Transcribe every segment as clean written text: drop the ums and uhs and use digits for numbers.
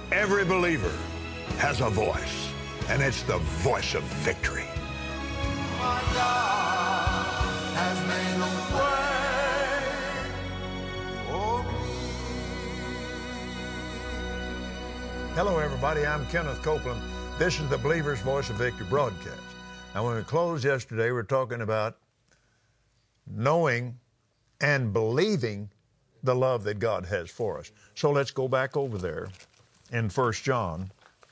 Every believer has a voice, and it's the voice of victory. My God has made a way for me. Hello, everybody. I'm Kenneth Copeland. This is the Believer's Voice of Victory broadcast. Now, when we closed yesterday, we were talking about knowing and believing the love that God has for us. So let's go back over there in 1 John.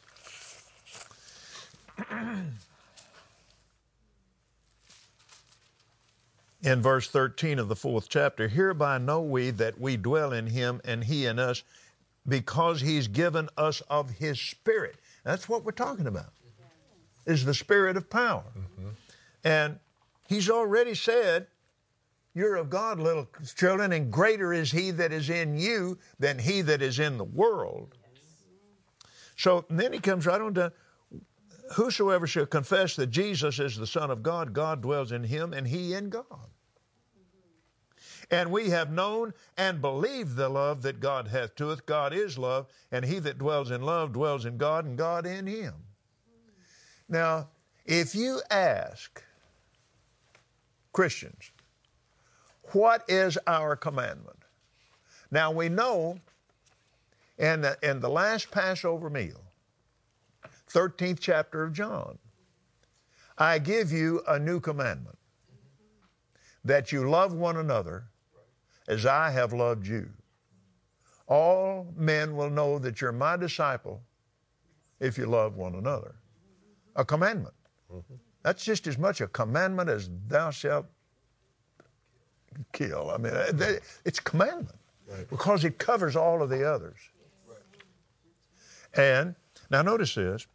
In verse 13 of the 4th chapter, hereby know we that we dwell in him and he in us, because he's given us of his Spirit. That's what we're talking about, is the Spirit of power. Mm-hmm. And he's already said, you're of God, little children, and greater is he that is in you than he that is in the world. So then he comes right on to, whosoever shall confess that Jesus is the Son of God, God dwells in him and he in God. And we have known and believed the love that God hath to us. God is love, and he that dwells in love dwells in God, and God in him. Now, if you ask Christians, what is our commandment? Now, we know in the last Passover meal, 13th chapter of John, I give you a new commandment, that you love one another as I have loved you. All men will know that you're my disciple if you love one another. A commandment. Mm-hmm. That's just as much a commandment as thou shalt kill. I mean, it's a commandment, right, because it covers all of the others. Right. And now notice this.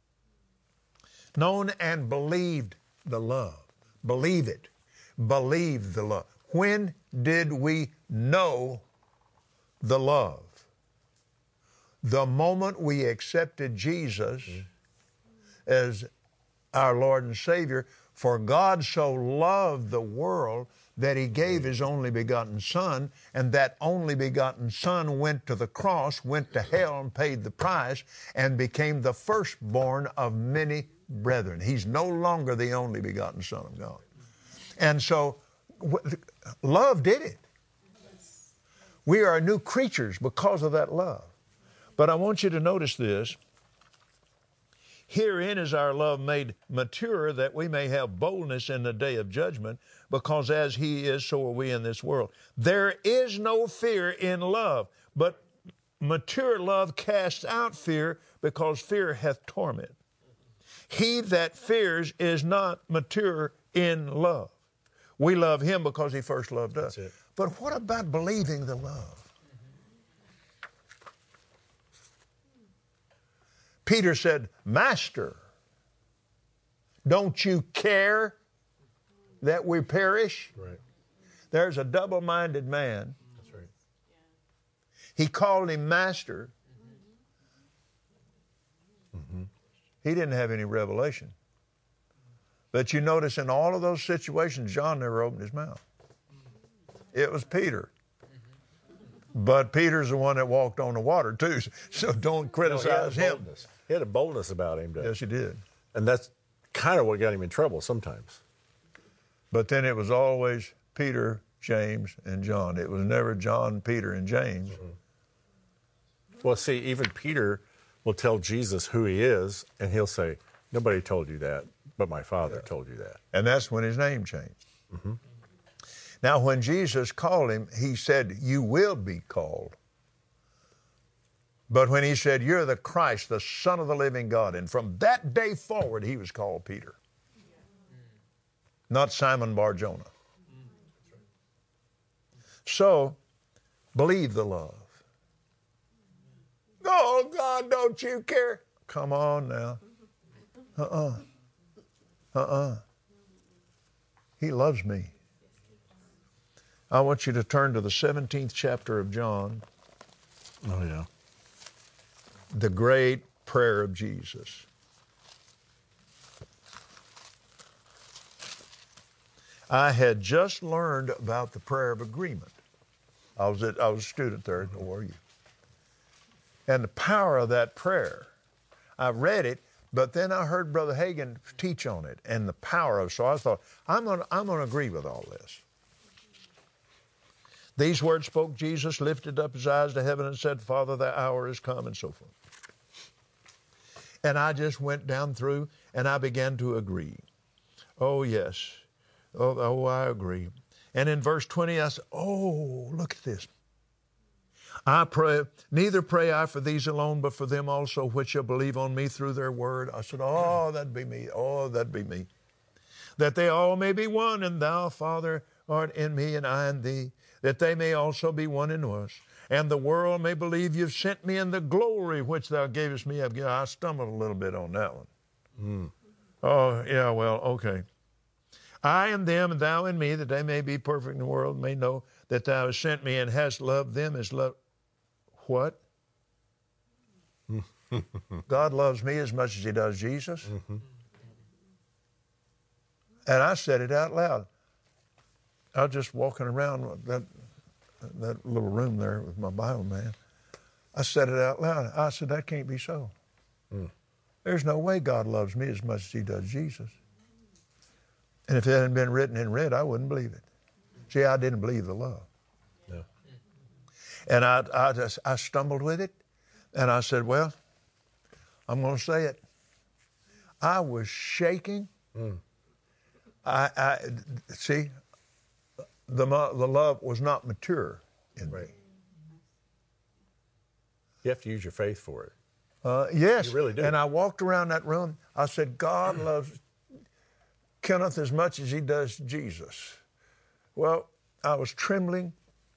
Known and believed the love. Believe it. Believe the love. When did we know the love? The moment we accepted Jesus as our Lord and Savior. For God so loved the world that he gave his only begotten Son, and that only begotten Son went to the cross, went to hell and paid the price, and became the firstborn of many brethren. He's no longer the only begotten Son of God. And so love did it. We are new creatures because of that love. But I want you to notice this. Herein is our love made mature, that we may have boldness in the day of judgment, because as he is, so are we in this world. There is no fear in love, but mature love casts out fear, because fear hath torment. He that fears is not mature in love. We love him because he first loved us. But what about believing the love? Peter said, Master, don't you care that we perish? Right. There's a double-minded man. That's right. He called him Master. Mm-hmm. He didn't have any revelation. But you notice in all of those situations, John never opened his mouth. It was Peter. But Peter's the one that walked on the water too, so don't criticize him. He had a boldness about him, Yes, he did. And that's kind of what got him in trouble sometimes. But then it was always Peter, James, and John. It was never John, Peter, and James. Mm-hmm. Well, see, even Peter will tell Jesus who he is, and he'll say, nobody told you that, but my Father told you that. And that's when his name changed. Mm-hmm. Now, when Jesus called him, he said, you will be called. But when he said, you're the Christ, the Son of the living God, and from that day forward, he was called Peter. Not Simon Bar-Jonah. So, believe the love. Oh, God, don't you care? Come on now. He loves me. I want you to turn to the 17th chapter of John. Oh, yeah. The great prayer of Jesus. I had just learned about the prayer of agreement. I was a student there at ORU. And the power of that prayer, I read it, but then I heard Brother Hagin teach on it and the power of it. So I thought, I'm going to agree with all this. These words spoke Jesus, lifted up his eyes to heaven and said, Father, the hour is come, and so forth. And I just went down through and I began to agree. Oh, yes. Oh, I agree. And in verse 20, I said, oh, look at this. I pray, neither pray I for these alone, but for them also which shall believe on me through their word. I said, oh, that'd be me. Oh, that'd be me. That they all may be one, and thou, Father, art in me, and I in thee, that they may also be one in us, and the world may believe you've sent me in the glory which thou gavest me. I stumbled a little bit on that one. Oh, yeah, well, okay. I in them, and thou in me, that they may be perfect in the world, may know that thou hast sent me and hast loved them as love. What? God loves me as much as he does Jesus. Mm-hmm. And I said it out loud. I was just walking around that little room there with my Bible, man. I said it out loud. I said, that can't be so. There's no way God loves me as much as he does Jesus. And if it hadn't been written in red, I wouldn't believe it. See, I didn't believe the love. No. And I stumbled with it, and I said, well, I'm going to say it. I was shaking. I see, the love was not mature in me. You have to use your faith for it. Yes. You really do. And I walked around that room. I said, God loves Kenneth as much as he does Jesus. Well, I was trembling,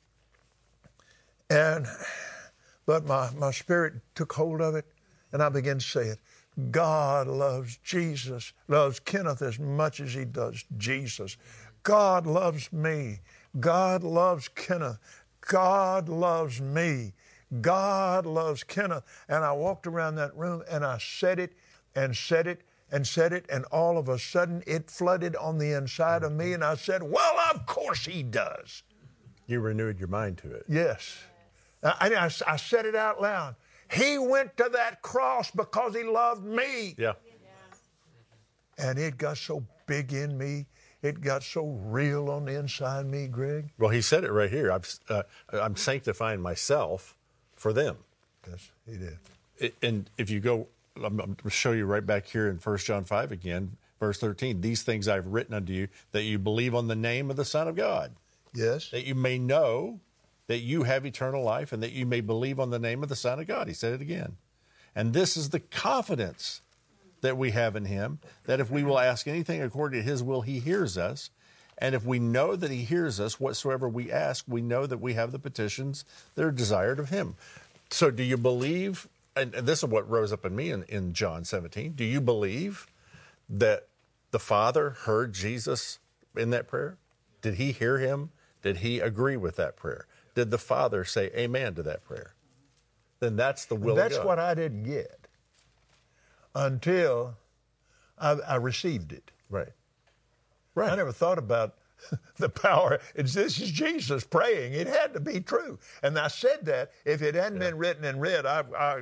but my spirit took hold of it, and I began to say it. God loves Jesus, loves Kenneth as much as he does Jesus. God loves me. God loves Kenneth. God loves me. God loves Kenneth. And I walked around that room and I said it and said it and said it, and all of a sudden it flooded on the inside of me, and I said, well, of course he does. You renewed your mind to it. Yes. I said it out loud. He went to that cross because he loved me. Yeah. And it got so big in me. It got so real on the inside of me, Greg. Well, he said it right here. I'm sanctifying myself for them. Yes, he did. And if you go, I'm going to show you right back here in 1 John 5 again, verse 13. These things I've written unto you, that you believe on the name of the Son of God. Yes. That you may know that you have eternal life, and that you may believe on the name of the Son of God. He said it again. And this is the confidence that we have in him, that if we will ask anything according to his will, he hears us. And if we know that he hears us, whatsoever we ask, we know that we have the petitions that are desired of him. So do you believe, and this is what rose up in me in John 17, do you believe that the Father heard Jesus in that prayer? Did he hear him? Did he agree with that prayer? Did the Father say amen to that prayer? Then that's the will of God. That's what I didn't get until I received it. Right. I never thought about the power. This is Jesus praying. It had to be true. And I said that if it hadn't been written in red, I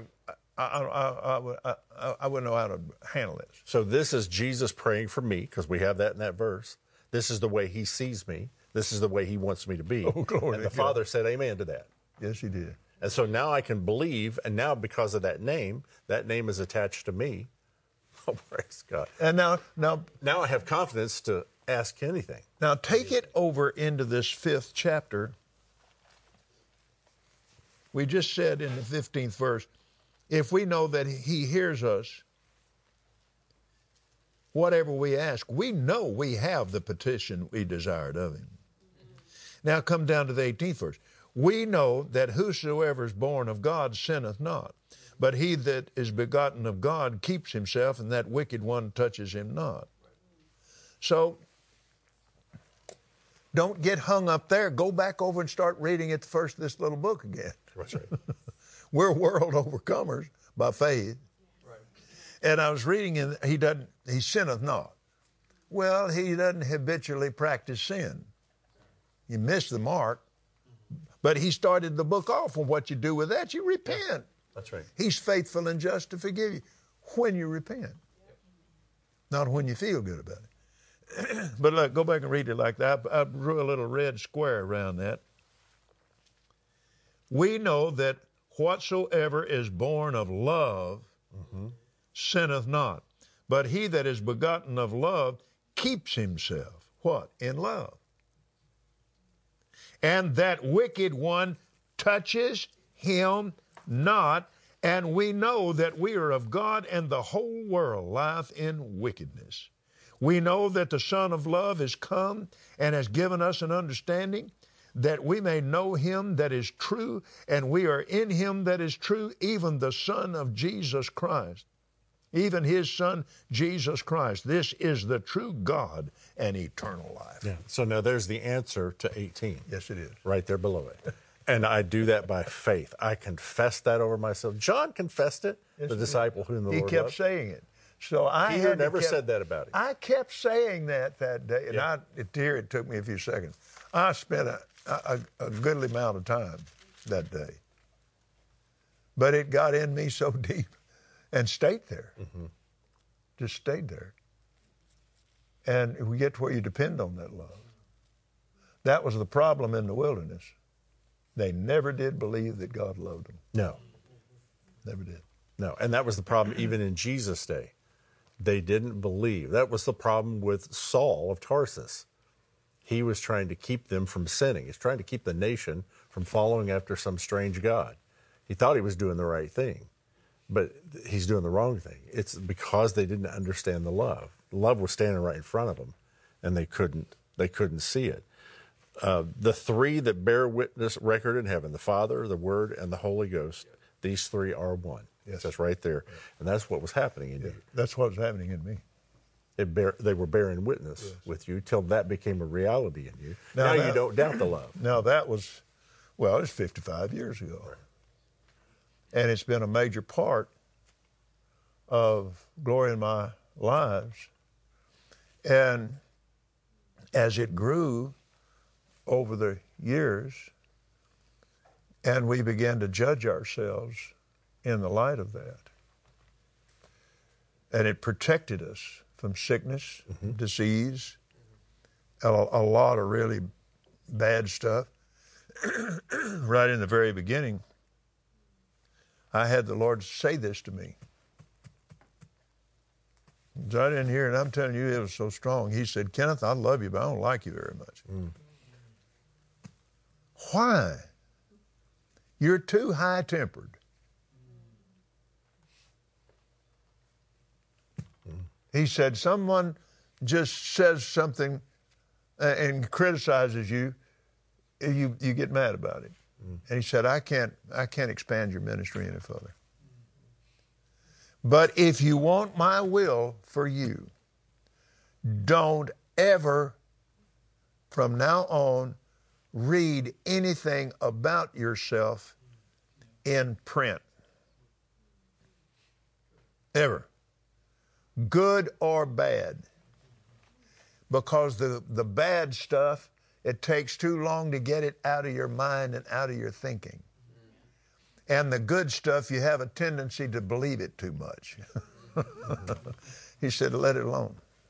wouldn't know how to handle this. So this is Jesus praying for me, because we have that in that verse. This is the way he sees me. This is the way he wants me to be. Oh, glory and the to Father God. said amen to that. Yes, he did. And so now I can believe, and now because of that name is attached to me. Oh, praise God. And now I have confidence to ask anything. Now take it over into this 5th chapter. We just said in the 15th verse, if we know that he hears us, whatever we ask, we know we have the petition we desired of him. Now come down to the 18th verse. We know that whosoever is born of God sinneth not, but he that is begotten of God keeps himself, and that wicked one touches him not. So don't get hung up there. Go back over and start reading at the first of this little book again. That's right. We're world overcomers by faith. Right. And I was reading, and he sinneth not. Well, he doesn't habitually practice sin. You missed the mark. But he started the book off, and what you do with that, you repent. That's right. He's faithful and just to forgive you when you repent, not when you feel good about it. But look, go back and read it like that. I drew a little red square around that. We know that whatsoever is born of love sinneth not. But he that is begotten of love keeps himself, what? In love. And that wicked one touches him not, and we know that we are of God, and the whole world lieth in wickedness. We know that the Son of Love is come and has given us an understanding that we may know him that is true, and we are in him that is true, even the Son of Jesus Christ, even his Son, Jesus Christ. This is the true God and eternal life. Yeah. So now there's the answer to 18. Yes, it is. Right there below it. And I do that by faith. I confess that over myself. John confessed it, Yes, the disciple whom the He Lord kept loved. saying it. So I Peter had to never kept- said that about him. I kept saying that day, and Yeah. it took me a few seconds. I spent a goodly amount of time that day. But it got in me so deep and stayed there. Just stayed there. And we get to where you depend on that love. That was the problem in the wilderness. They never did believe that God loved them. No. Never did. No. And that was the problem even in Jesus' day. They didn't believe. That was the problem with Saul of Tarsus. He was trying to keep them from sinning. He's trying to keep the nation from following after some strange god. He thought he was doing the right thing, but he's doing the wrong thing. It's because they didn't understand the love. The love was standing right in front of them, and they couldn't see it. The three that bear witness record in heaven, the Father, the Word, and the Holy Ghost, these three are one. Yes. That's right there. And that's what was happening in you. That's what was happening in me. They were bearing witness with you till that became a reality in you. Now Now that- you don't doubt the love. Now that was, well, it's 55 years ago. And it's been a major part of Glory in my lives. And as it grew over the years, and we began to judge ourselves in the light of that, and it protected us from sickness, disease, a lot of really bad stuff. Right in the very beginning, I had the Lord say this to me. So I didn't hear it, and I'm telling you, it was so strong. He said, Kenneth, I love you, but I don't like you very much. Why? You're too high-tempered. He said, someone just says something and criticizes you, you get mad about it. And he said, I can't expand your ministry any further. But if you want my will for you, don't ever, from now on, read anything about yourself in print. Ever. Good or bad. Because the bad stuff, it takes too long to get it out of your mind and out of your thinking. And the good stuff, you have a tendency to believe it too much. He said, let it alone.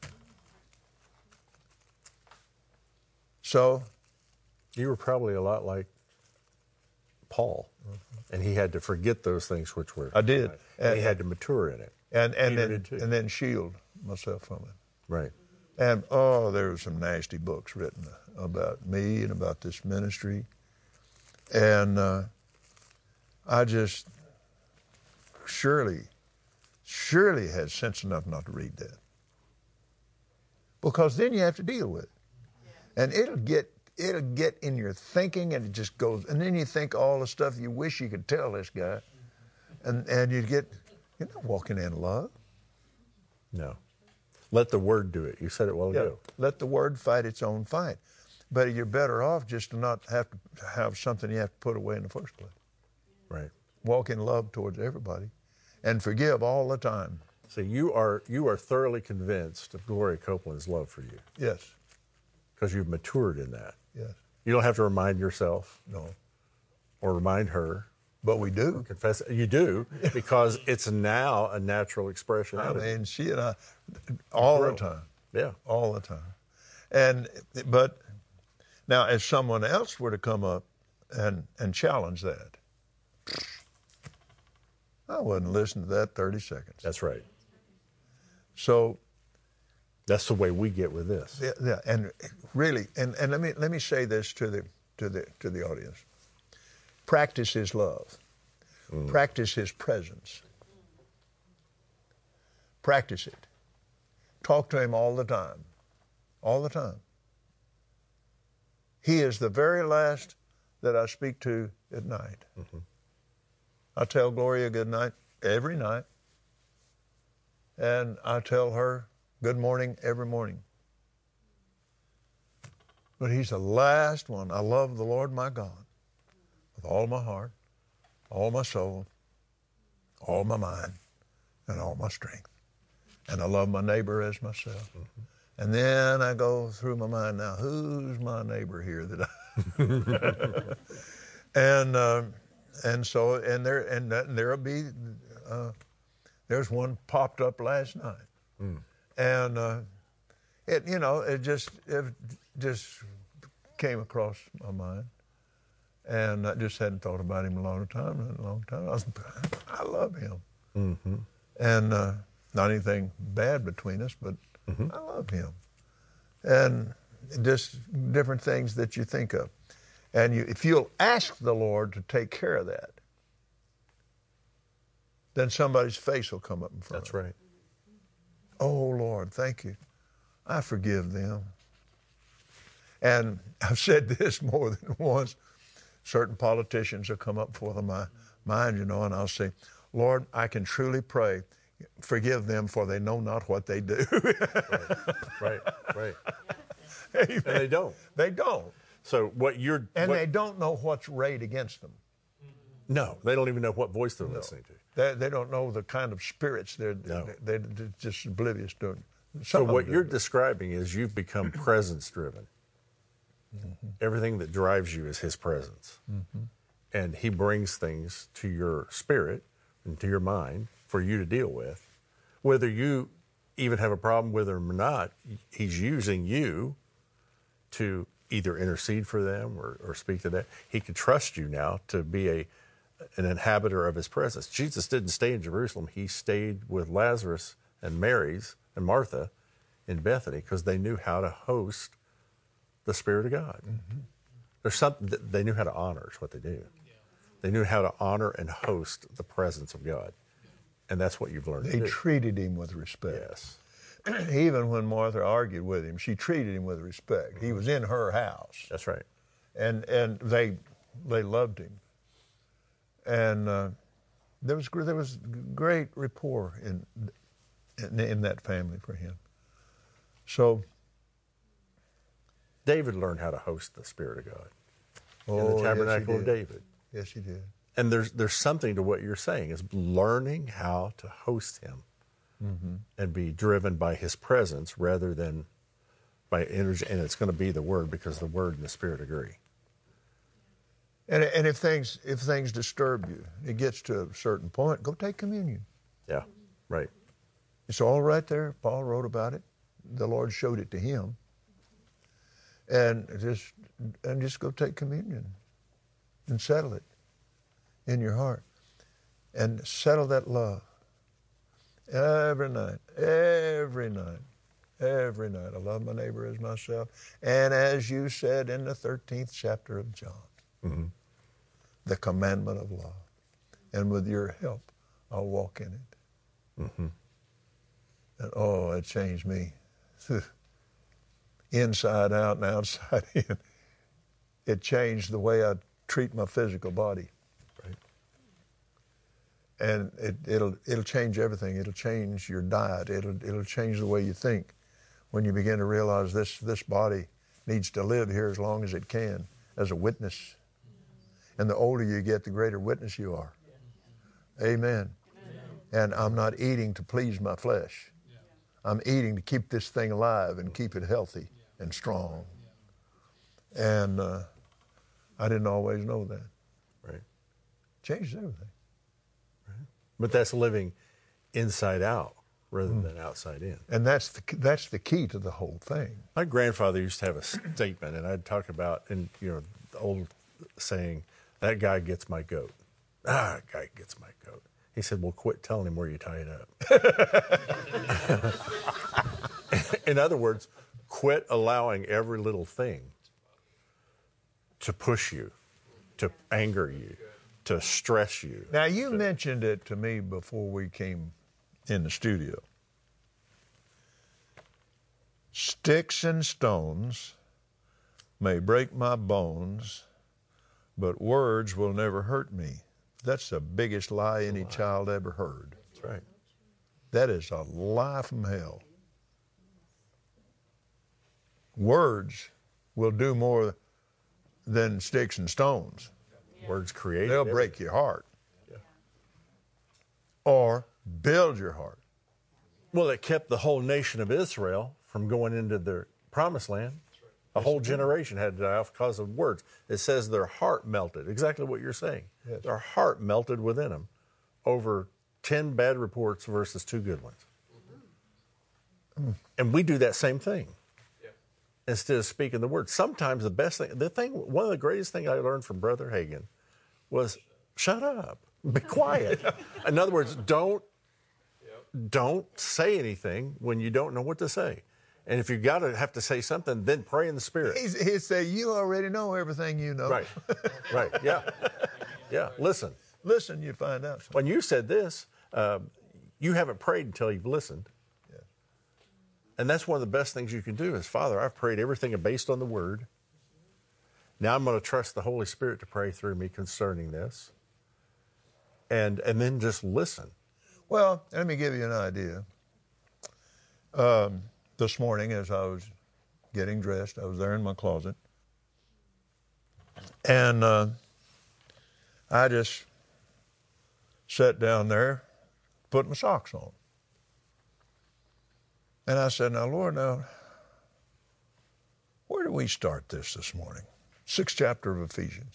So, You were probably a lot like Paul, and he had to forget those things which were. I did. And he had to mature in it. Peter did too. and then shield myself from it. Right. And, there were some nasty books written about me and about this ministry. And I just surely had sense enough not to read that. Because then you have to deal with it. And it'll get in your thinking, and it just goes, and then you think all the stuff you wish you could tell this guy. And you're not walking in love. No. Let the Word do it. You said it a while ago. Let the Word fight its own fight. But you're better off just to not have to have something you have to put away in the first place. Right. Walk in love towards everybody and forgive all the time. So you are thoroughly convinced of Gloria Copeland's love for you Yes, because you've matured in that. yes, You don't have to remind yourself no. or remind her. But we do. Confess it. You do, because it's now a natural expression I out of you. mean, she and I, all the time. Yeah. All the time. But now, if someone else were to come up and challenge that, I wouldn't listen to that 30 seconds. That's right. So, that's the way we get with this. yeah, and really, and let me say this to the audience. Practice His love. Practice His presence. Practice it. Talk to Him all the time. All the time. He is the very last that I speak to at night. I tell Gloria good night every night. And I tell her good morning every morning. But He's the last one. I love the Lord my God with all my heart, all my soul, all my mind, and all my strength. And I love my neighbor as myself. And then I go through my mind, now who's my neighbor here that I there'll be there's one popped up last night. And it just came across my mind. And I just hadn't thought about him in a long time. I love him. And not anything bad between us, but I love him. And just different things that you think of. And if you'll ask the Lord to take care of that, then somebody's face will come up in front. That's right. Oh, Lord, thank you. I forgive them. And I've said this more than once. Certain politicians will come up before my mind, and I'll say, Lord, I can truly pray, forgive them, for they know not what they do. Right. Amen. And they don't. They don't. So they don't know what's arrayed against them. No, they don't even know what voice they're listening to. They don't know the kind of spirits they're just oblivious to. So what you're describing is you've become presence-driven. Everything that drives you is His presence. And He brings things to your spirit and to your mind for you to deal with. Whether you even have a problem with them or not, He's using you to either intercede for them or speak to them. He can trust you now to be an inhabitor of His presence. Jesus didn't stay in Jerusalem. He stayed with Lazarus and Martha in Bethany because they knew how to host the Spirit of God. There's something that they knew how to honor is what they do. They knew how to honor and host the presence of God. And that's what you've learned to do. They treated Him with respect. Yes. Even when Martha argued with Him, she treated Him with respect. He was in her house. That's right. And they loved Him. And there was great rapport in that family for Him. So David learned how to host the Spirit of God in Oh, the tabernacle yes, of he did. David. Yes, he did. And there's something to what you're saying, is learning how to host Him and be driven by His presence rather than by energy. And it's going to be the Word, because the Word and the Spirit agree. And if things disturb you, it gets to a certain point, go take communion. Yeah, right. It's all right there. Paul wrote about it. The Lord showed it to him. And just go take communion and settle it in your heart. And settle that love. Every night. I love my neighbor as myself. And as you said in the 13th chapter of John, the commandment of love. And with your help, I'll walk in it. And it changed me. Inside out and outside in. It changed the way I treat my physical body. Right. And it'll change everything. It'll change your diet. It'll change the way you think when you begin to realize this body needs to live here as long as it can as a witness. And the older you get, the greater witness you are. Amen. And I'm not eating to please my flesh. I'm eating to keep this thing alive and keep it healthy and strong. And I didn't always know that. Right. Changes everything. But that's living inside out rather than outside in. And that's the key to the whole thing. My grandfather used to have a statement, and I'd talk about, and the old saying, that guy gets my goat. That guy gets my goat. He said, well, quit telling him where you tie it up. In other words, quit allowing every little thing to push you, to anger you, to stress you. Now, you mentioned it to me before we came in the studio. Sticks and stones may break my bones, but words will never hurt me. That's the biggest lie any child ever heard. That's right. That is a lie from hell. Words will do more than sticks and stones. Words create. They'll break your heart. Or build your heart. Well, it kept the whole nation of Israel from going into their promised land. A whole generation had to die off because of words. It says their heart melted. Exactly what you're saying. Yes. Their heart melted within them over 10 bad reports versus 2 good ones. And we do that same thing. Instead of speaking the word. Sometimes the best thing, one of the greatest things I learned from Brother Hagin was shut up, be quiet. In other words, don't say anything when you don't know what to say. And if you have to say something, then pray in the Spirit. He'd say, you already know everything you know. Right, right, yeah. Yeah, listen. Listen, you find out something. When you said this, you haven't prayed until you've listened. Yeah. And that's one of the best things you can do is, Father, I've prayed everything based on the Word. Now I'm going to trust the Holy Spirit to pray through me concerning this. And then just listen. Well, let me give you an idea. This morning, as I was getting dressed, I was there in my closet. And I just sat down there, put my socks on. And I said, now, Lord, where do we start this morning? 6th chapter of Ephesians.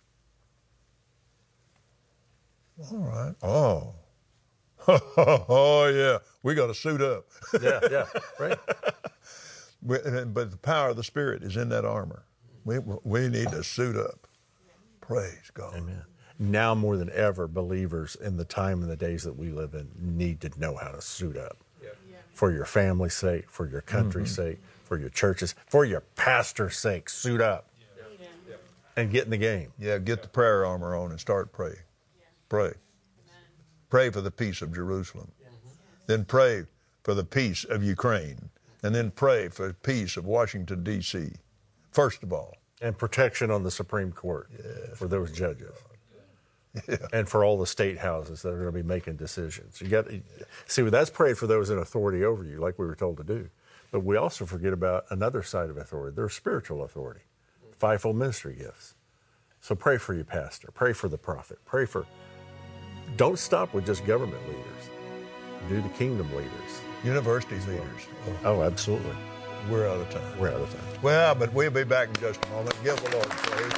All right. Oh. Oh, yeah. We got to suit up. Yeah, right. But the power of the Spirit is in that armor. We need to suit up. Praise God. Amen. Now more than ever, believers in the time and the days that we live in need to know how to suit up. For your family's sake, for your country's sake, for your church's, for your pastor's sake, suit up. And get in the game. Yeah, get the prayer armor on and start praying. Pray. Pray for the peace of Jerusalem. Then pray for the peace of Ukraine. And then pray for the peace of Washington, D.C., first of all. And protection on the Supreme Court for those judges. Yeah. And for all the state houses that are going to be making decisions. See, that's prayed for those in authority over you, like we were told to do. But we also forget about another side of authority. There's spiritual authority, fivefold ministry gifts. So pray for your pastor. Pray for the prophet. Don't stop with just government leaders. Do the kingdom leaders. University leaders. Oh, absolutely. We're out of time. We're out of time. Well, but we'll be back in just a moment. Give the Lord praise.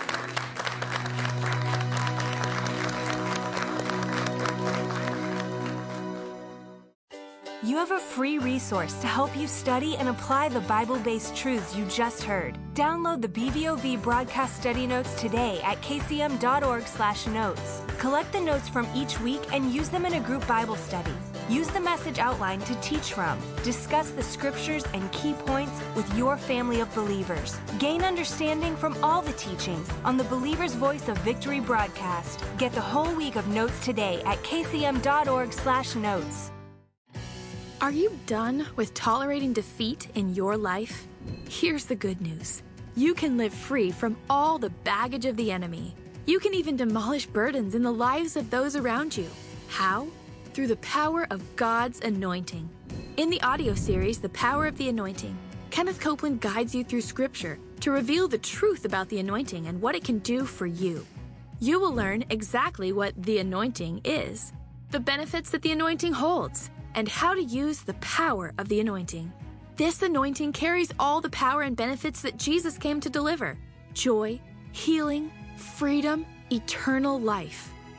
You have a free resource to help you study and apply the Bible-based truths you just heard. Download the BVOV broadcast study notes today at kcm.org/notes. Collect the notes from each week and use them in a group Bible study. Use the message outline to teach from. Discuss the scriptures and key points with your family of believers. Gain understanding from all the teachings on the Believer's Voice of Victory broadcast. Get the whole week of notes today at kcm.org/notes. Are you done with tolerating defeat in your life? Here's the good news. You can live free from all the baggage of the enemy. You can even demolish burdens in the lives of those around you. How? Through the power of God's anointing. In the audio series, The Power of the Anointing, Kenneth Copeland guides you through Scripture to reveal the truth about the anointing and what it can do for you. You will learn exactly what the anointing is, the benefits that the anointing holds, and how to use the power of the anointing. This anointing carries all the power and benefits that Jesus came to deliver: joy, healing, freedom, eternal life.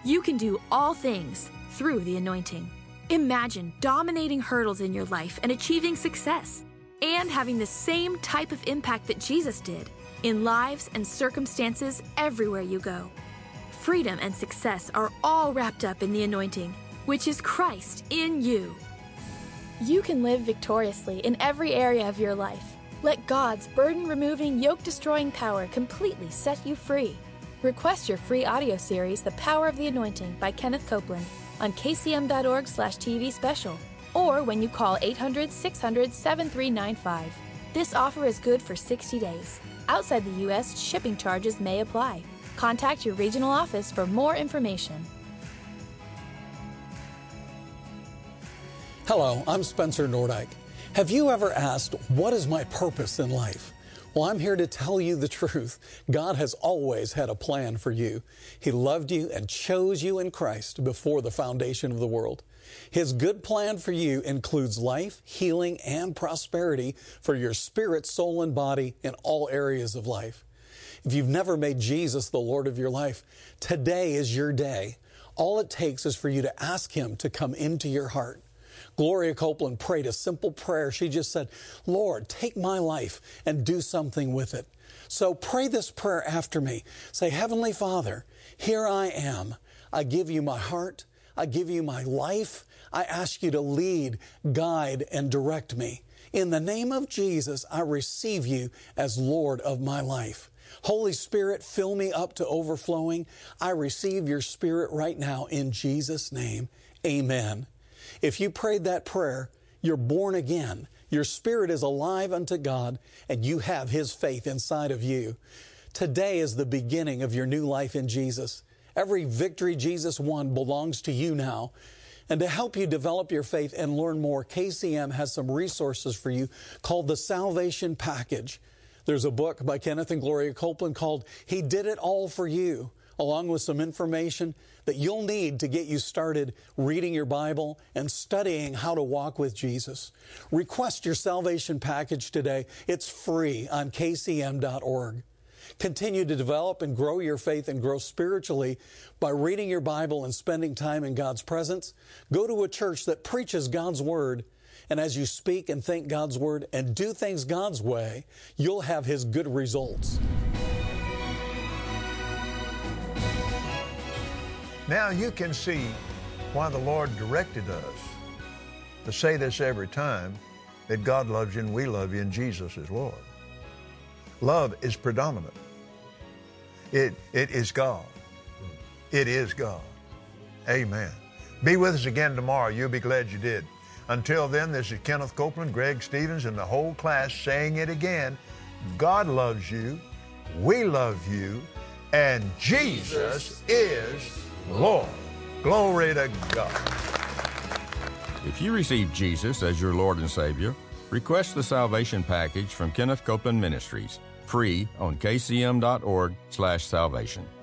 You can do all things through the anointing. Imagine dominating hurdles in your life and achieving success, and having the same type of impact that Jesus did in lives and circumstances everywhere you go. Freedom and success are all wrapped up in the anointing, which is Christ in you. You can live victoriously in every area of your life. Let God's burden-removing, yoke-destroying power completely set you free. Request your free audio series, The Power of the Anointing by Kenneth Copeland, on kcm.org/TV special, or when you call 800-600-7395. This offer is good for 60 days. Outside the U.S., shipping charges may apply. Contact your regional office for more information. Hello, I'm Spencer Nordyke. Have you ever asked, what is my purpose in life? Well, I'm here to tell you the truth. God has always had a plan for you. He loved you and chose you in Christ before the foundation of the world. His good plan for you includes life, healing, and prosperity for your spirit, soul, and body in all areas of life. If you've never made Jesus the Lord of your life, today is your day. All it takes is for you to ask Him to come into your heart. Gloria Copeland prayed a simple prayer. She just said, Lord, take my life and do something with it. So pray this prayer after me. Say, Heavenly Father, here I am. I give you my heart. I give you my life. I ask you to lead, guide, and direct me. In the name of Jesus, I receive you as Lord of my life. Holy Spirit, fill me up to overflowing. I receive your Spirit right now in Jesus' name. Amen. If you prayed that prayer, you're born again. Your spirit is alive unto God, and you have His faith inside of you. Today is the beginning of your new life in Jesus. Every victory Jesus won belongs to you now. And to help you develop your faith and learn more, KCM has some resources for you called the Salvation Package. There's a book by Kenneth and Gloria Copeland called He Did It All for You, along with some information that you'll need to get you started reading your Bible and studying how to walk with Jesus. Request your Salvation Package today. It's free on kcm.org. Continue to develop and grow your faith and grow spiritually by reading your Bible and spending time in God's presence. Go to a church that preaches God's Word, and as you speak and think God's Word and do things God's way, you'll have His good results. Now you can see why the Lord directed us to say this every time, that God loves you and we love you and Jesus is Lord. Love is predominant. It is God. It is God. Amen. Be with us again tomorrow. You'll be glad you did. Until then, this is Kenneth Copeland, Greg Stevens, and the whole class saying it again. God loves you, we love you, and Jesus is Lord. Glory to God. If you receive Jesus as your Lord and Savior, request the Salvation Package from Kenneth Copeland Ministries, free on kcm.org/salvation.